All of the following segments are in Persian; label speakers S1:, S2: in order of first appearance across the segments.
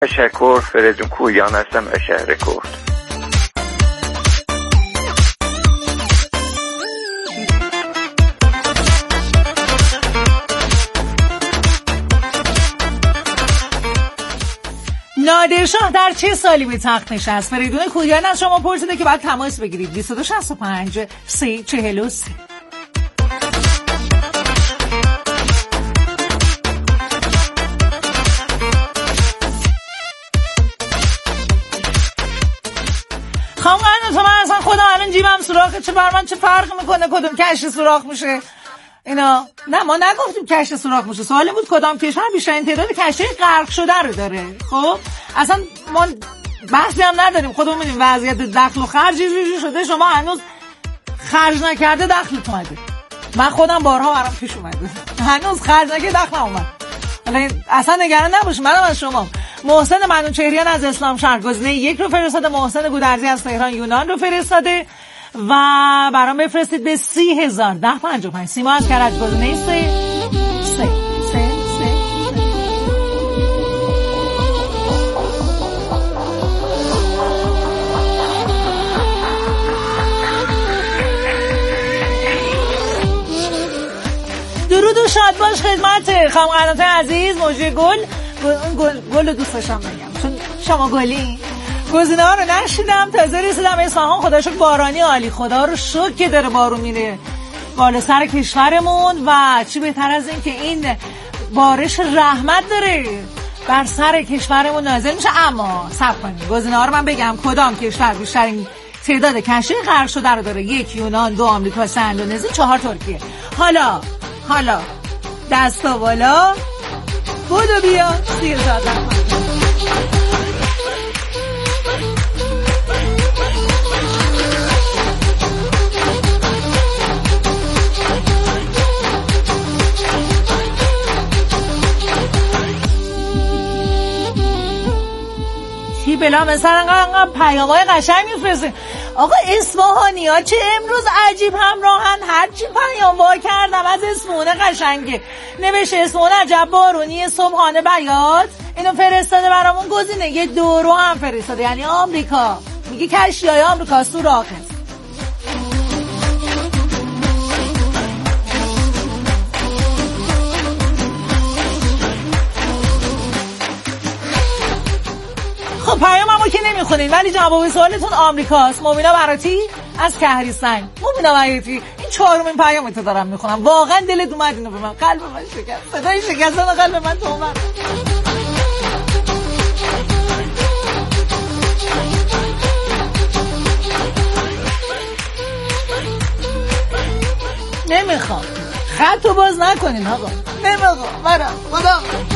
S1: تشکر. فریدون کویان هستم از شهر کرد.
S2: نادرشاه در چه سالی به تخت نشست؟ فریدون کویان از شما پرسیده که باید تماس بگیرید 2265 3043. خانم قرنطا، من اصلا خودم الان جیبم سوراخه، چه بر من چه فرق میکنه کدوم کشت سوراخ میشه اینا؟ نه ما نگفتیم کشت سوراخ میشه، سوال بود کدام کشور بیشترین تعداد کشتی غرق شده رو داره. خب اصلا ما بحثی هم نداریم، خودمون میدونیم وضعیت دخل و خرج چجوری شده. شما هنوز خرج نکرده دخلت اومده، من خودم بارها برام پیش اومده هنوز خرج نکرده دخلم اومد. اصلا نگران نباشید. منم از شما. محسن منوچهریان از اسلام شهر گزینه 1 رو فرستاده. محسن گودرزی از تهران یونان رو فرستاده و برام بفرستید به 30,01055. سیما از کرج گزینه 3. درود و شاد باش خدمت خانم قرنطا عزیز. موجی گل دوست داشتم بگم چون شما گلی. گزینه ها رو نشیدم، تازه رسیدم اصفهان. خدا شکر بارانی عالی، خدا رو شکر که داره بارون میره بالا سر کشورمون و چی بهتر از این که این بارش رحمت داره بر سر کشورمون نازل میشه. اما صبر کنید گزینه ها رو من بگم کدام کشور بیشترین تعداد کشتی غرق شده رو داره. 1 یونان، 2 آمریکا، 3 اندونزی، 4 ترکیه. حالا دستا بالا، بودو بیا 30,000. چی بلا مثلا انقدر پیام‌های قشنگ میفرسته. آقا اصفهانی ها چه امروز عجیب همراهن، هرچی پیام وا کردم از اصفهان قشنگه. نوشته اصفهان عجب بارونی صبحانه بیاد، اینو فرستاده برامون. گزینه 2 رو هم فرستاده، یعنی آمریکا. میگه کشتی‌های آمریکا سوراخ است. خب پیاممو که نمیخونین ولی جواب سوالتون آمریکاست. مبینا براتی از کهریسنگ. مبینا براتی این 4مین پیامتو دارم میخونم. واقعا دلت اومد اینو به من، قلب من شکست، صدای شکستن قلب من تو اومد. نمیخوام خطو باز نکنین آقا، نمیخوام برم خدا.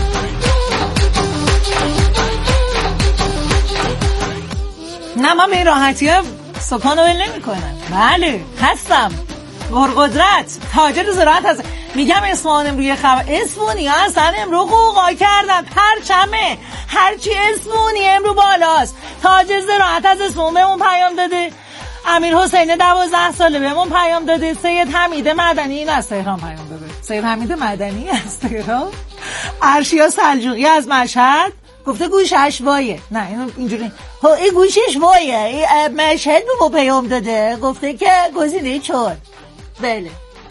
S2: نه من به این راحتی ها سکان ول نمی کنم. بله هستم قدرت تاجر زراعت هست. میگم اصفهان روی خبر اصفهانی ها اصلا امرو قوقا کردن پرچمه، هرچی اصفهانی امرو بالاست. تاجر زراعت از اصفهان بهمون پیام داده، امیر حسین 12 ساله بهمون پیام داده، سید حمید مدنی این از تهران پیام داده. سید حمید مدنی از تهران، ارشیا سلجوقی از مشهد گفته گوشش وایه. نه اینو اینجوری این گوشش وایه، مشهد به ما پیام داده گفته که گزینه 4. بله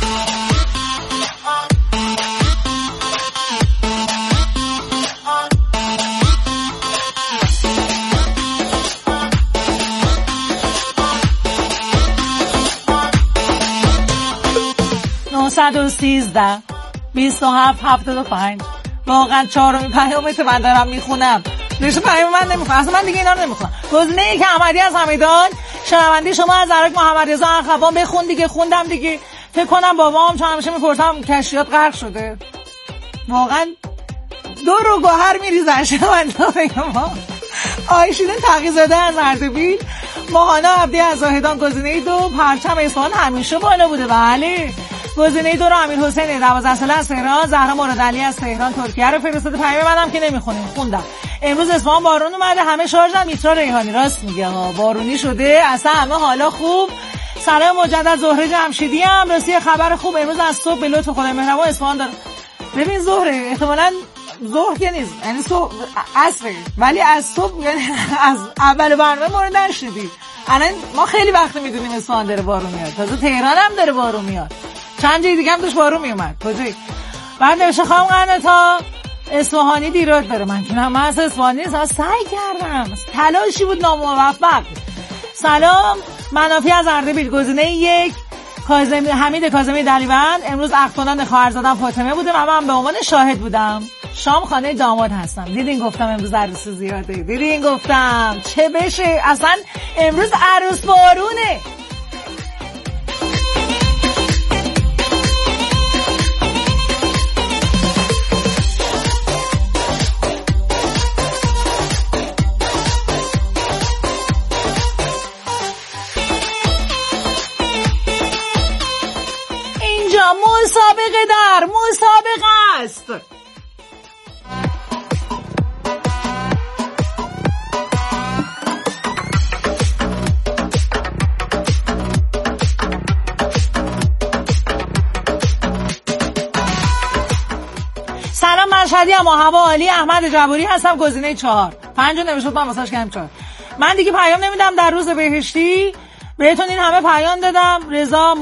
S2: (913 27 75). واقعا 4مین پیامت من دارم میخونم. نشه پیام من نمیخونم اصلا، من دیگه اینا رو نمیخونم. گزینه 1 احمدی از همیدان. شنونده شما از عراق محمد رضا اخوان بخون دیگه. خوندم دیگه. فکر کنم بابام چون همیشه میپرسم کشتیات غرق شده. واقعا 2 رو گوهر میریزن. شنونده بگم آیشین تقی‌زاده از اردبیل. ماهانا عبدی از زاهدان. گزینه 2 پرچم اصفهان همیشه بالا بوده. بله گزینه 2 رو امیر حسین 12 ساله از تهران. زهرا مرادعلی از تهران ترکیه رو فرستاده. پیام منم که نمیخونیم خوندم. امروز اصفهان بارون اومده، همه شارژن. میترا ریحانی راست میگه ها، بارونی شده اصلا، همه حالا خوب. سلام مجدد زهره جمشیدی هم راستی خبر خوب امروز از صبح به لطف خدای مهربان اصفهان داره. ببین زهره احتمالاً ظهر که نیست، یعنی صبح عصره، ولی از صبح یعنی از اول برنامه مورد نشدی. الان ما خیلی وقت میدونیم اصفهان داره بارون میاد، تازه تهران هم داره بارون میاد، چند جای دیگه هم داشت بارون میومد. کجایی؟ بعد نوشته خانم قناتا اصفهانی دیرات داره. من که من از اصفهانی نیستم، سعی کردم، تلاشی بود ناموفق. سلام، منافی از اردبیل. گزینه 1 حمید کاظمی دلیوند. امروز اخوانان خواهرزادم فاطمه بوده و من به عنوان شاهد بودم. شام خانه داماد هستم. دیدین گفتم امروز عروس زیاده، دیدین گفتم چه بشه، اصلا امروز عروس بارونه. مسابقه در مسابقه است. سلام، مشهدی ام، هوا عالی. احمد جبوری هستم. گزینه 4. 5 نوشته من واسش کردم 4. من دیگه پیام نمیدم. در روز بهشتی بهتون این همه پیام دادم. رضا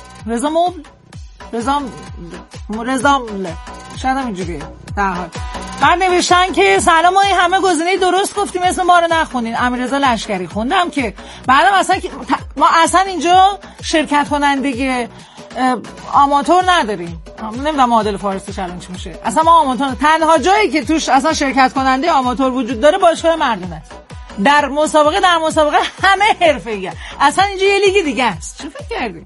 S2: شاید هم اینجوریه در حال. بعد نوشتن که سلام، ما این همه گزینه درست گفتیم اسم ما رو نخونین. امیررضا لشکری خوندم که بعدم اصلا ما اصلا اینجا شرکت کننده آماتور نداریم. نمیدونم معادل فارسیش الان چی میشه. اصلا ما آماتور، تنها جایی که توش اصلا شرکت کننده آماتور وجود داره باشگاه مردونه است. در مسابقه همه حرفه‌ایه. اصلا اینجا یه لیگ دیگه است. چی فکر کردی؟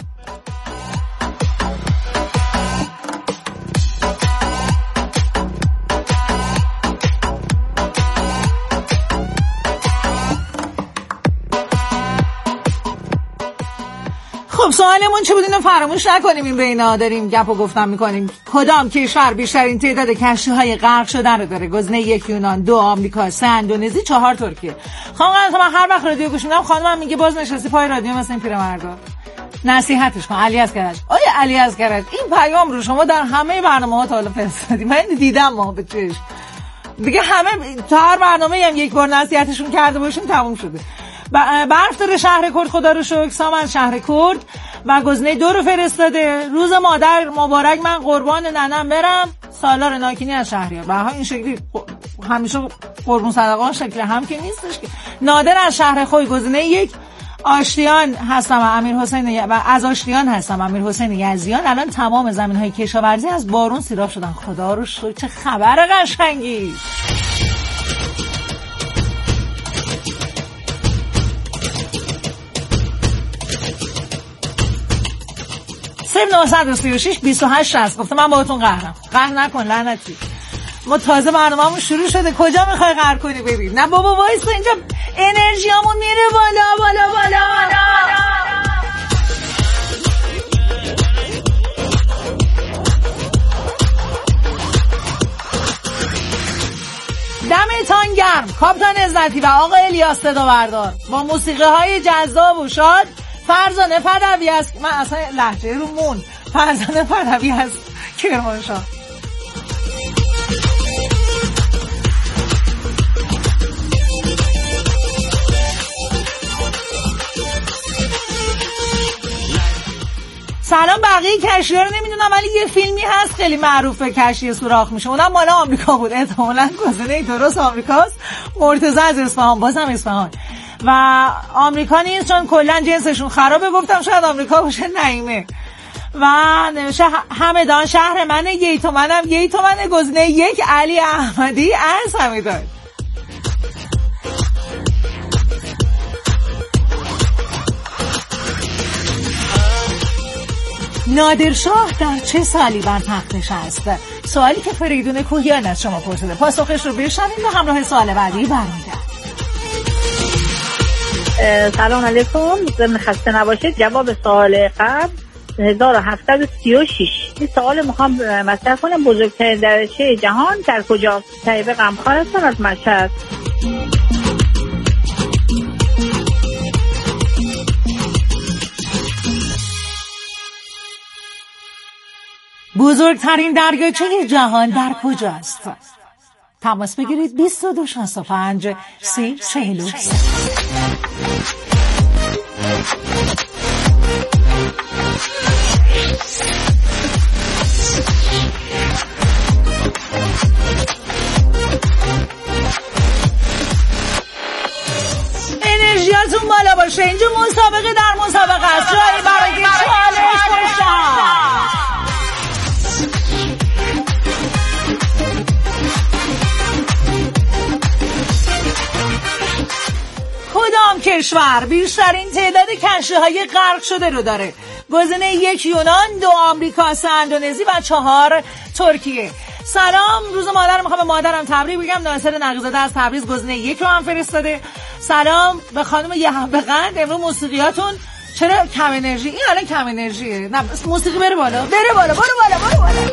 S2: خب سوالمون چه بود؟ اینو فراموش نکنیم، این بینا داریم گپ و گفتم میکنیم. کدام کشور بیشترین تعداد کشتی‌های غرق شدن رو داره؟ گزینه 1 یونان، 2 آمریکا، 3 اندونزی، 4 ترکیه. خانم من هر وقت رادیو گوش میدم خانمم میگه باز نشستی پای رادیو مثل این پیرمردا. نصیحتش کن. علی از کرج. آیا علی از کرج این پیام رو شما در همه برنامه‌ها تا حالا فرستادید؟ من دیدم ما به چشم. دیگه همه تا هر برنامه‌ای هم یک بار نصیحتشون کرده باشیم تموم شده. برف داره شهر کرد، خدا رو شکر. سامان شهر کرد و گزینه 2 رو فرستاده. روز مادر مبارک، من قربان ننم برم. سالار ناکینی از شهریار. به این شکلی همیشه قربون صدقه شکل هم که نیستش که. نادر از شهر خوی. گزینه 1 آشتیان هستم امیر حسین و از آشتیان هستم امیر حسین یزدیان. الان تمام زمین‌های کشاورزی از بارون سیراب شدن. خدا رو شکر. چه خبر قشنگی. 0936 28 60. گفتم من باهاتون قهر نکن لعنتی. ما تازه برنامه‌مون شروع شده، کجا میخوای قهر کنی؟ ببین نه بابا وایسا، اینجا انرژیامون میره بالا بالا بالا بالا. دمتان گرم کاپیتان عزتی و آقا الیاس صدا بردار با موسیقی های جذاب و شاد. فرزانه پدوی است. من اصلا لهجه رو مون. فرزانه پدوی است کرمانشاه. سلام. بقیه کشتی‌ها رو نمیدونم ولی یه فیلمی هست خیلی معروفه کشتی سوراخ میشه، اونم مال آمریکا بود. احتمالاً گزینه درست آمریکاست. مرتضی از اصفهان. بازم اصفهان و آمریکا نیست چون کلا جنسشون خرابه. گفتم شاید آمریکا باشه. نعیمه و نوشته همدان شهر منه. گیتو منه. گزینه 1 علی احمدی از همدان. نادرشاه در چه سالی بر تخت نشست؟ سوالی که فریدون کوهیان از شما پرسیده. پاسخش رو بشنویم و همراه سوال بعدی برمیگردیم.
S3: سلام علیکم، خسته نباشید. جواب سوال قبل 1736. این سوال میخوام مطرح کنم. بزرگترین دریاچه جهان در کجاست؟ طیبه غمخوار هستم از مشهد.
S2: بزرگترین دریاچه جهان در کجاست؟ تماس بگیرید 2265 3043. انرژیاتون بالا باشه. اینجا مسابقه در مسابقه است. جایی برای چالش داشتم. کدام کشور بیشترین تعداد کشتی‌های غرق شده رو داره؟ گزینه 1 یونان، 2 آمریکا، 3 اندونزی و 4 ترکیه. سلام، روز مادر. میخوام به مادرم تبریک بگم. ناصر نقی‌زاده از تبریز گزینه 1 رو هم فرستاده. سلام به خانم یحبقند. امروز موسیقیاتون چرا کم انرژی؟ این الان کم انرژیه. نه موسیقی بره بالا، بره بالا، برو بالا، برو بالا.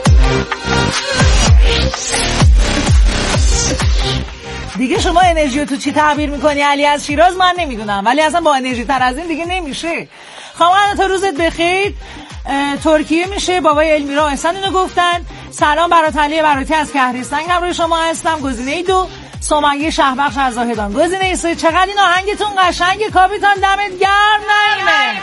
S2: دیگه شما انرژی رو تو چی تعبیر میکنی؟ علی از شیراز من نمیدونم، ولی اصلا با انرژی تر از این دیگه نمیشه. خواهران تا روزت بخیر. ترکیه میشه. بابای المیرا احسان اینو گفتن. سلام برات علی براتی از کهریستان هم روی شما هستم. گزینه 2 سومنگی شهبخش از زاهدان. گزینه 3 چقدر این آهنگتون قشنگه کاپیتان، دمت گرم. نایمه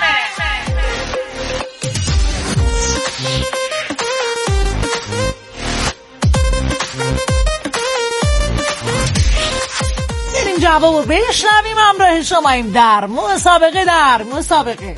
S2: بریم جوابو بشنویم. همراه شماییم در مسابقه.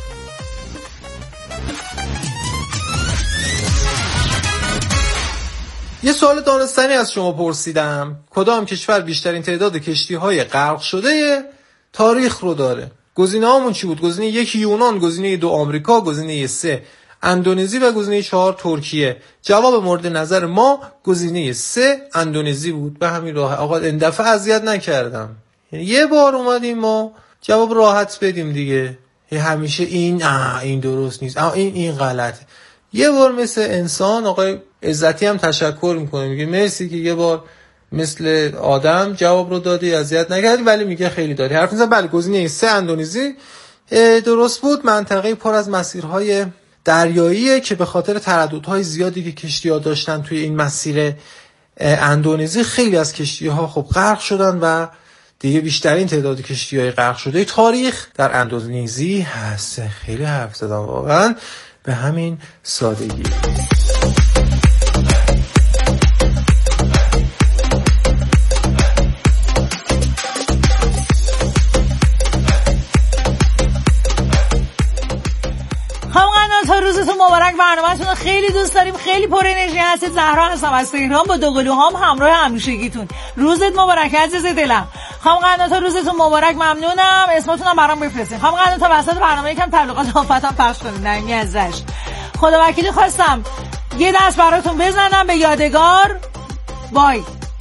S4: یه سوال دانستنی از شما پرسیدم. کدام کشور بیشترین تعداد کشتی‌های غرق شده تاریخ رو داره؟ گزینه‌هامون چی بود؟ گزینه 1 یونان، گزینه 2 آمریکا، گزینه 3 اندونزی و گزینه 4 ترکیه. جواب مورد نظر ما گزینه 3 اندونزی بود. به همین راه. آقا این دفعه اذیت نکردم. یعنی یه بار اومدیم ما جواب راحت بدیم دیگه. همیشه این درست نیست، این غلطه. یه بار مثل انسان آقای عزتی هم تشکر میکنه، میگه مرسی که یه بار مثل آدم جواب رو دادی، اذیت نکردی، ولی میگه خیلی داری حرف میزنی. بله گزینه 3 اندونزی درست بود. منطقه پر از مسیرهای دریاییه که به خاطر ترددهای زیادی که کشتی‌ها داشتن توی این مسیر اندونزی خیلی از کشتی‌ها خب غرق شدن و دیگه بیشترین تعداد کشتی‌های غرق شده تاریخ در اندونزی هست. خیلی حرف زدم واقعا، به همین سادگی.
S2: تا روزتون مبارک. برنامه‌تون رو خیلی دوست داریم، خیلی پر انرژی هستید. زهرا هستم از تهران با دوقلوهام همراه همیشگیتون. روزت مبارک عزیز دلم. خانم قناتا روزتون مبارک، ممنونم. اسمتون هم برام بفرستین. خانم قناتا وسط برنامه یکم تبلیغات آفتم پخش کنید. نمی از رشت. خدا وکیلی خواستم یه دست براتون بزنم به یادگار. بای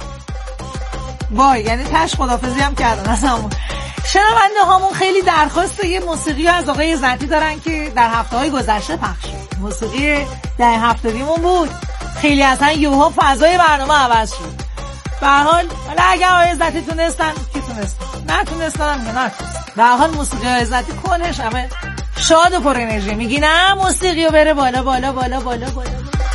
S2: یعنی تش خدافظی هم کردن ازمون. شنونده هامون خیلی درخواست یه موسیقی از آقای عزتی دارن که در هفته‌های گذشته پخش شد. موسیقی دهه 70مون بود. خیلی اصلا یوها فضای برنامه عوض شد. به هر حال اگه آقای عزتی تونستن کی تونستن، نتونستن هم نه. به هر حال موسیقی عزتی کنش همه شاد و پر انرژی. میگی نه موسیقی رو بره بالا بالا بالا بالا بالا.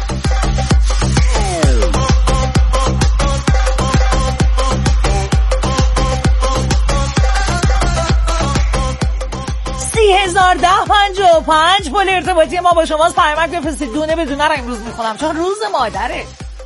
S2: 301055 پل ارتباطی ما با شماست. پیامک بفرستید. دونه به دونه رو امروز میخونم چون روز مادره.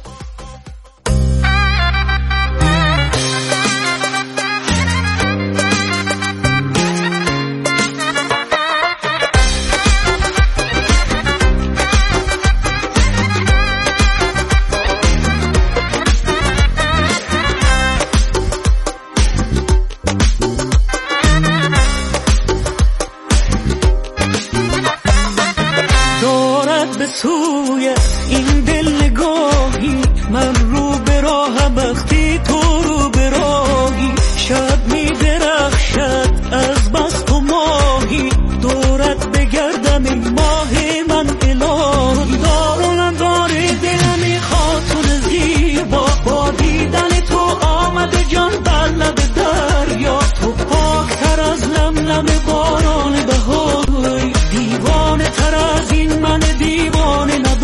S5: توی این دل نگاهی من رو به راه وقتی تو رو به راهی شب می درخشد از بس تو ماهی دورت بگردم این ماه من الهی دارم داره دل میخواد تو زیبا با دیدن تو آمده جان بر لب دریا تو پاکتر از لملم باران بهاری دیوانه تر از این من دیوانه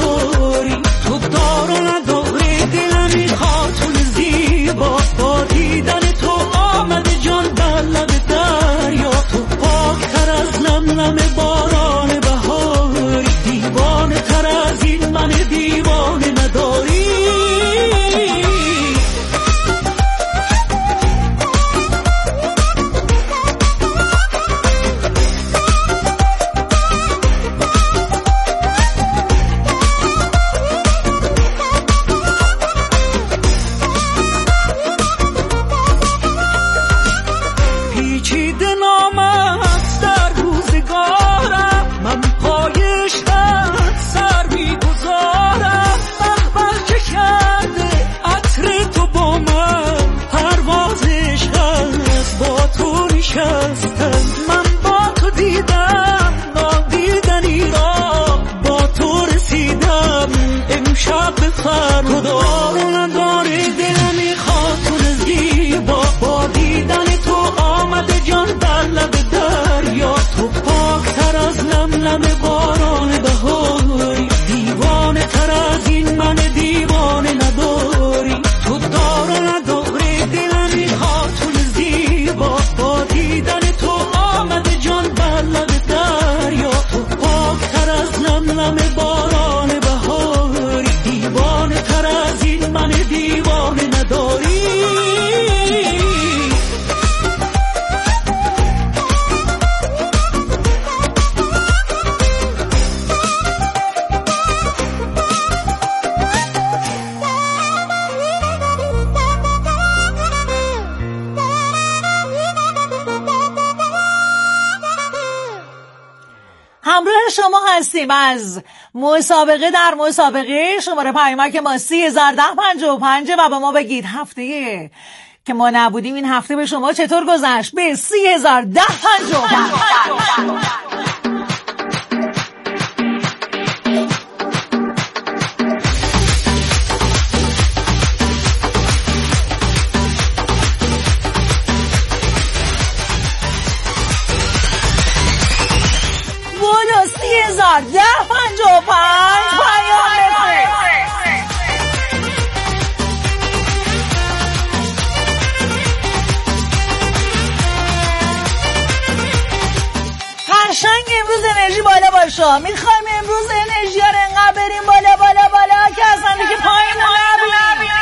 S2: شما هستیم از مسابقه در مسابقه. شماره پیامک ما 301055 و به ما بگید هفته که ما نبودیم این هفته به شما چطور گذشت به 301055. بودو 301055 پیام بفرست. قشنگ امروز انرژی بالا باشه. میخوایم امروز انرژی ها رو انقدر بریم بالا بالا بالا که اصلا دیگه پایین رو نبینیم.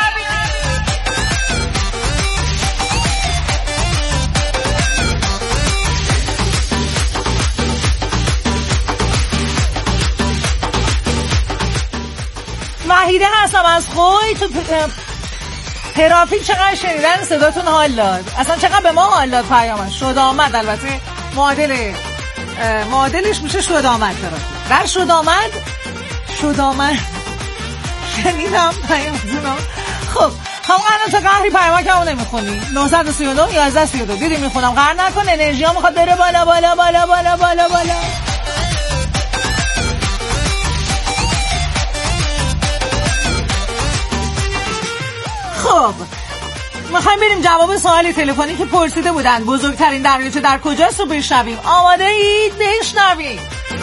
S2: وحیده هستم از خوی. تو ترافیک چقدر شنیدن صداتون حال داد. اصلا چقدر به ما حال داد پیامش. شد آمد. البته معادلش میشه شد آمد. در شد آمد شنیدم پیامتونو. خب هم قرار تا قهری پیامک همون نمیخونی 939 1132 دیدی میخونم. قرار نکن انرژی ها میخواد بره بالا بالا بالا بالا بالا بالا. خب میخوایم بریم جواب سوال تلفنی که پرسیده بودن بزرگترین دریاچه در کجاست رو بشنویم. آماده اید؟ بشنویم.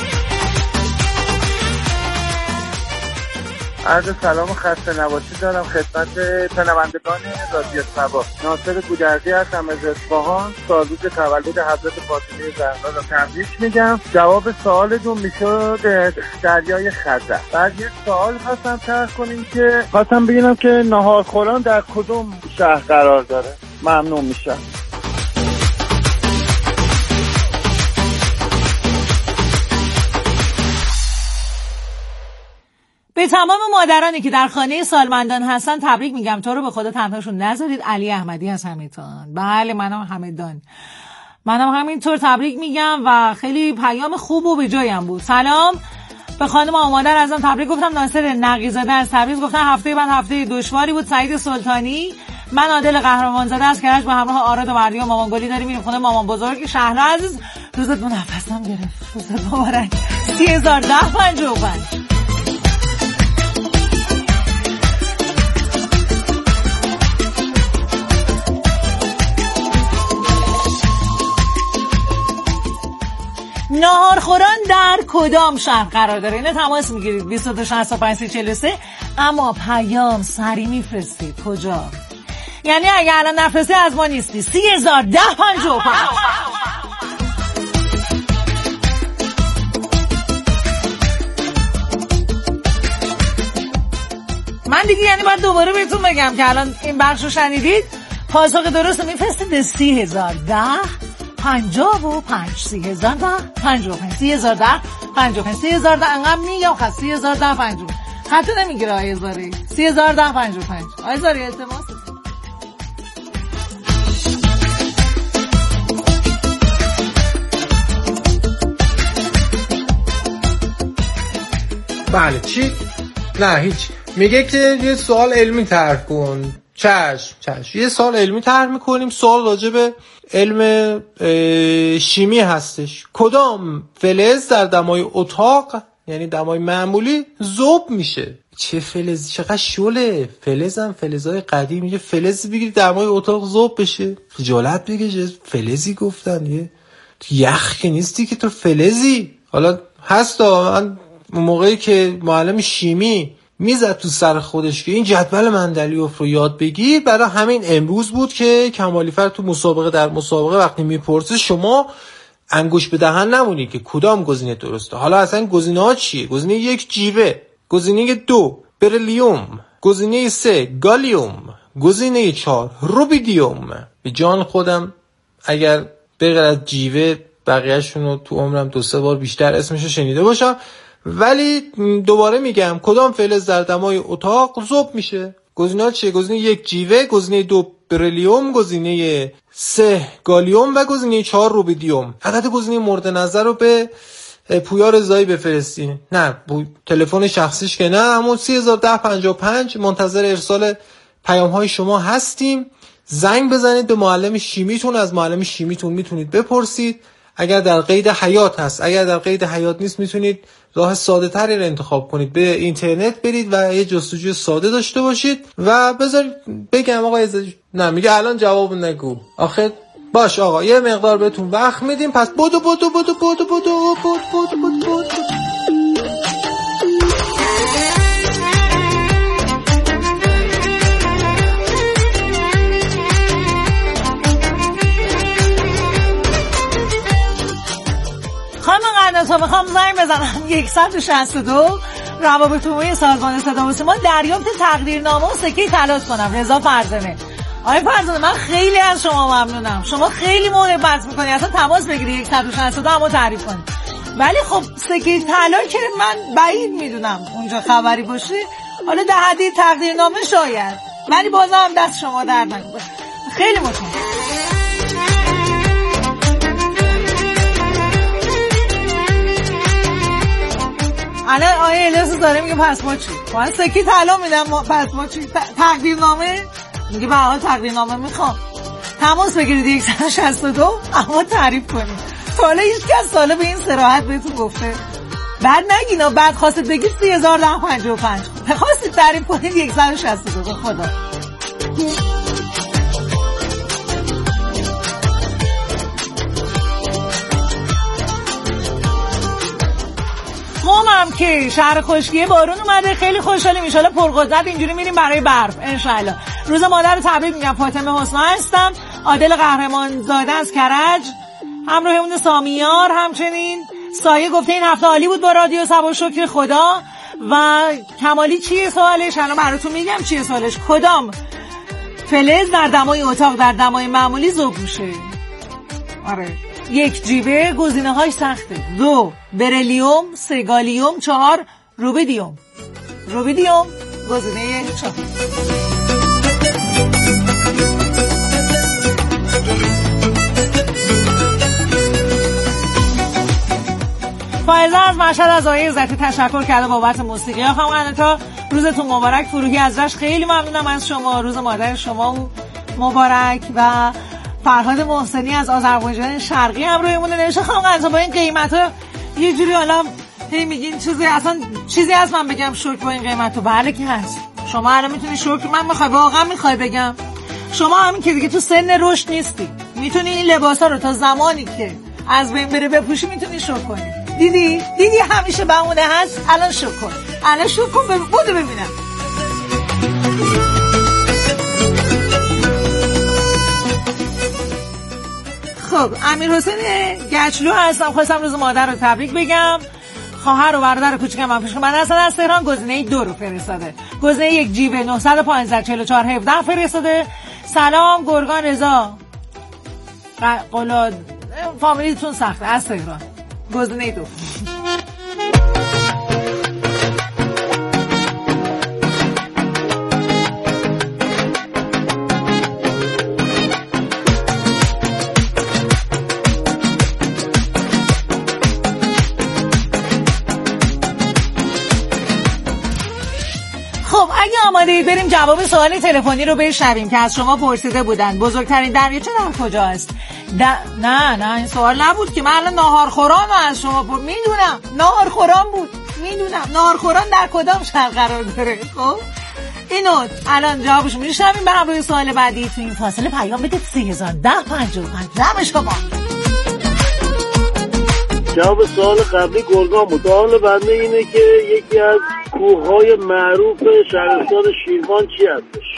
S6: عرض سلام و خسته نباشید دارم خدمت شنوندگان رادیو صبا. ناصر گودرزی هستم از اصفهان. سالروز تولد حضرت فاطمه زهرا را تبریک میگم. جواب سوالتون میشد دریای خزر. بعد یک سوال خواستم طرح کنیم که خواستم بگم که ناهارخوران در کدوم شهر قرار داره. ممنون میشم.
S2: به تمام مادرانی که در خانه سالمندان هستن تبریک میگم. تو رو به خدا تنهاشون نذارید. علی احمدی از همتان. بله منم همدان. منم همینطور تبریک میگم و خیلی پیام خوب و به جایم بود. سلام به خانم و مادر ازم تبریک گفتم. ناصر نقی‌زاده از تبریز گفتن هفته بعد هفته دشواری بود. سعید سلطانی. من عادل قهرمانزاده از کرج به همراه آراد و مردی و مامان گلی داریم میریم خونه مامان بزرگ شهلا عزیز. روزت نفسم گرفت. روزت مبارک. 301055. ناهارخوران در کدام شهر قرار داره؟ اینو تماس میگیرید 2265 اما پیام سری میفرستید. کجا؟ یعنی اگه الان نفرستی از ما نیستی. 301055. من دیگه یعنی باید دوباره بهتون بگم که الان این بخش رو شنیدید. پاسخ درست رو میفرستید به 301055 3010 انقدر میگم. خب 301055 خطو نمیگیره آیزاری. 301055 آیزاری التماس.
S4: بله چی؟ نه هیچ. میگه که یه سوال علمی طرح کن. چشم. یه سوال علمی طرح میکنیم. سوال راجع به علم شیمی هستش. کدام فلز در دمای اتاق یعنی دمای معمولی ذوب میشه؟ چه فلز؟ چقدر شله. فلزم فلزای قدیم. یه فلز بگیری دمای اتاق ذوب بشه. خجالت بکش. فلزی گفتن. یه یخ که نیستی که تو فلزی. حالا هستا من موقعی که معلم شیمی میزد تو سر خودش که این جدول مندلیوف رو یاد بگیر، برای همین امروز بود که کمالیفر تو مسابقه در مسابقه وقتی میپرسه شما انگوش به دهن نمونی که کدام گزینه درسته. حالا اصلا گزینه ها چیه؟ گزینه 1 جیوه، گزینه 2 بریلیوم، گزینه 3 گالیوم، گزینه 4 روبیدیوم. به جان خودم اگر بغیر از جیوه بقیه‌شون رو تو عمرم 2-3 بار بیشتر اسمشو شنیده باشم، ولی دوباره میگم کدام فلز در دمای اتاق ذوب میشه. گزینه‌ها چیه؟ گزینه 1 جیوه، گزینه 2 بریلیوم، گزینه 3 گالیوم و گزینه 4 روبیدیوم. عدد گزینه مورد نظر رو به پویا رضایی بفرستین. نه تلفن شخصیش که نه، اما 301055 منتظر ارسال پیام‌های شما هستیم. زنگ بزنید به معلم شیمیتون، از معلم شیمیتون میتونید بپرسید. اگر در قید حیات هست، اگر در قید حیات نیست میتونید راه ساده تری رو انتخاب کنید، به اینترنت برید و یه جستجوی ساده داشته باشید و بذارید بگم آقا نه میگه الان جواب نگو. آخه باش آقا یه مقدار بهتون وقت میدیم، پس بودو
S2: تا میخوام زنگ بزنم 162 روابط عمومی سازمان صدا و سیما دریافت تقدیرنامه و سکه طلا کنم. رضا فرزانه. آقای فرزانه من خیلی از شما ممنونم، شما خیلی محبت میکنی، اصلا تماس بگیری 162 اما تعریف کنی. ولی خب سکه طلا که من بعید میدونم اونجا خبری باشه، حالا در حد تقدیرنامه شاید، ولی بازم دست شما درد نکنه. خیلی متشکرم. الان آیه الیاس داره میگه پس ما چی؟ من سکی طلا میدم، پس ما چی؟ تقدیرنامه؟ میگه به حال تقدیرنامه میخوام. تماس بگیرید 162 اما تعریف کنید. تا حالا هیچ کس ساله به این صراحت بهتون گفته؟ بعد نگینا، بعد خواستید بگید 301055 خواستید تعریف کنید 162 به خدا. هم که شهر خشکیه بارون اومده، خیلی خوشحالیم، ان شاءالله پرقدرت اینجوری میریم برای برف ان شاءالله. روز مادر رو تبریک میگم. فاطمه حسنا هستم، عادل قهرمان زاده از کرج، همراهمون سامیار. همچنین سایه گفته این هفته عالی بود با رادیو سبا شکر خدا. و کمالی چیه سوالش؟ الان براتون میگم چیه سوالش. کدام فلز در دمای اتاق در دمای معمولی ذوب میشه؟ آره 1 جیوه، گزینه‌هاش سخته. 2 بریلیوم، 3 گالیوم، 4 روبیدیوم. روبیدیوم گزینه 4. فائزه از مشهد از آقای عزتی تشکر کرده بابت موسیقی. خانم انتا روزتون مبارک. فروغی از رشت خیلی ممنونم از شما، روز مادر شما مبارک. و فرهاد محسنی از آذربایجان شرقی هم رویمون نوشته خانم انتا با این قیمتا یه جوری حالا هی میگین چیزی، اصلا چیزی از من بگم شکر با این قیمتو؟ بله که هست. شما الان میتونی شکر، من میخوای واقعا میخوای بگم شما همین که دیگه تو سن رشد نیستی، میتونی این لباسا رو تا زمانی که از بین بره بپوشی میتونی شکر کنی. دیدی همیشه بهونه هست. الان شکر کن، الان شکر کن، بودو ببینم. خب امیر حسین گچلو هستم، خواستم روز مادر رو تبریک بگم. خواهر و برادر کوچیکم هم پیش من هستن از تهران. گزینه 2 رو فرستاده. گزینه 1 جیوه 915 44 17 فرستاده. سلام گرگان رضا قلاد، فامیلیتون سخته، از تهران. گزینه 2. آماده بریم جواب سوال تلفنی رو بشنویم که از شما پرسیده بودن. بزرگترین دریاچه در کجا است؟ نه این سوال نبود که من الان ناهارخوران از شما میدونم. ناهارخوران بود، میدونم ناهارخوران در کدام شهر قرار داره. خب اینو الان جوابشو میشنویم. به همراه سوال بعدی تو این فاصله پیام بدید 301055 دم شما.
S6: جواب سوال قبلی گرگان بود. سوال بنده اینه که یکی از کوههای معروف شهرستان شیروان چی هستش؟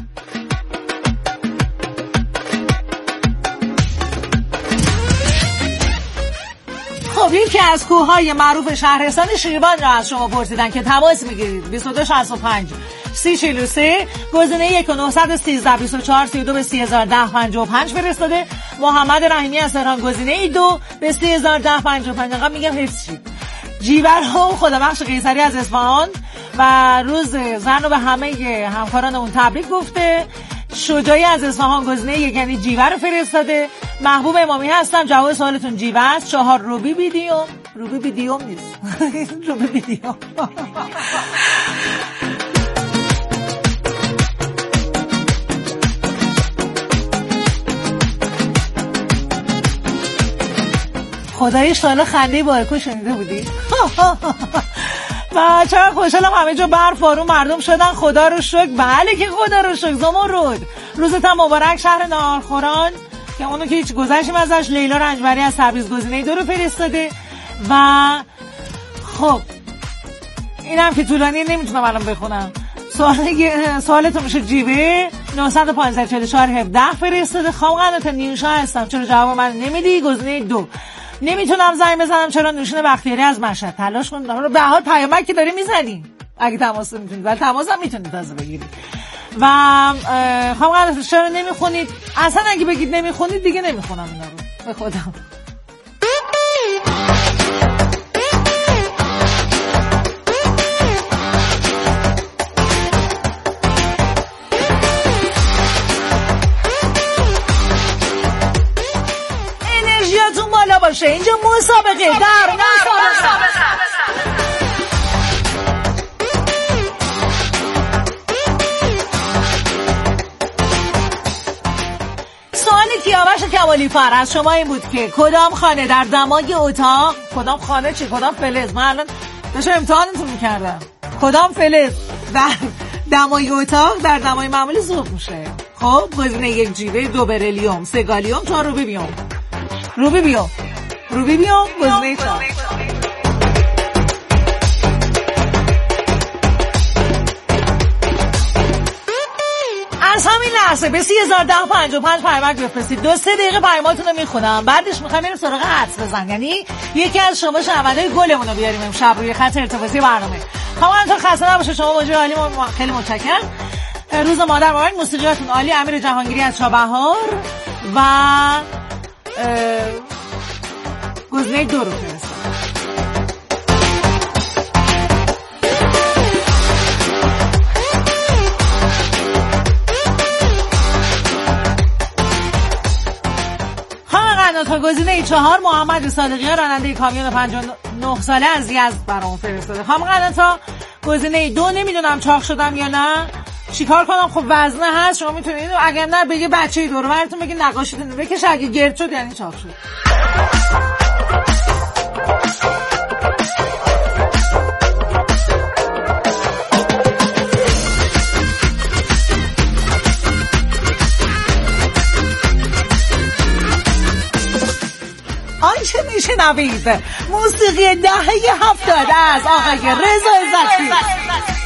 S2: خب یکی از کوههای معروف شهرستان شیروان را از شما پرسیدن که تماس میگیرید 2265 3043. گزینه 1 913 24 32 به 301055 فرستاده. محمد رحیمی از تهران گزینه 2 به 301055. انقدر میگم حفظ شید. جیبرها و خدابخش قیصری از اصفهان و روز زن رو به همه همکاران اون تبریک گفته. شجاعی از اصفهان گزینه 1 یعنی جیبه رو فرستاده. محبوب امامی هستم، جواب سوالتون جیبه است. 4 روبی بیدیوم. روبی ویدیوم نیست. روبی ویدیوم. خدایش سال خنده بایکو شنیده بودی؟ و چرا خوشحالم همه جا برف بارون مردم شدن. خدا رو شکر. بله که خدا رو شکر. زمرد روزت هم مبارک شهر ناهارخوران که اونو که هیچ گذشتیم ازش. لیلا رنجبری از تبریز گزینه 2 رو فرستاده. و خب اینم که طولانی نمیتونم الان بخونم. سوالتون میشه جیبه 900-544-17 فرستاده. خانم قنات نیوشا هستم، چرا جواب من نمیدی؟ گزینه 2. نمیتونم زنگ بزنم، چرا نوشین بختیاری از مشهد. تلاش کن به حال پیامک که داری میزنی اگه تماس میتونید، ولی تماس هم میتونید تازه بگیرید. و خانم قنات چرا نمیخونید؟ اصلا اگه بگید نمیخونید دیگه نمیخونم اینا رو به خودم. بالا باشه. اینجا مسابقه در مسابقه. سوال کیاوش کمالی فر از شما این بود که کدام خانه در دمای اتاق، کدام خانه چی؟ کدام فلز؟ من الان داشتم امتحانتون میکردم. کدام فلز در دمای اتاق در دمای معمولی ذوب میشه؟ خب گزینه 1 جیوه، 2 بریلیوم، 3 گالیوم، 4 روبیوم. روبیوم گزینه 4. از همین لحظه به 301055 پیامک بفرستید. 2-3 دقیقه پیاماتون رو میخونم، بعدش میخوایم بریم سراغ حدس بزن، یعنی یکی از شما شنونده‌های گلمون رو بیاریم امشب روی خط ارتباطی برنامه. خواهران خسته نباشه، شما موجود عالی، خیلی متشکرم. روز مادر مبارک. موسیقیاتون عالی. امیر جهانگیری از چابهار و گزینه 2 رو فرستاد. تا گزینه 4 محمد صادقیان راننده کامیون 59 ساله از یزد برام فرستاده. خانم قناتا گزینه 2 نمیدونم چاق شدم یا نه، چیکار کنم؟ خب وزنه هست، شما میتونید اگر نه بگه بچه‌ای دور و برتون بگه نقاشیتون بکشه، اگه گرد شد یعنی چاق شد. آنچه میشنوید موسیقی دهه 70 از آقای رضا عزتی.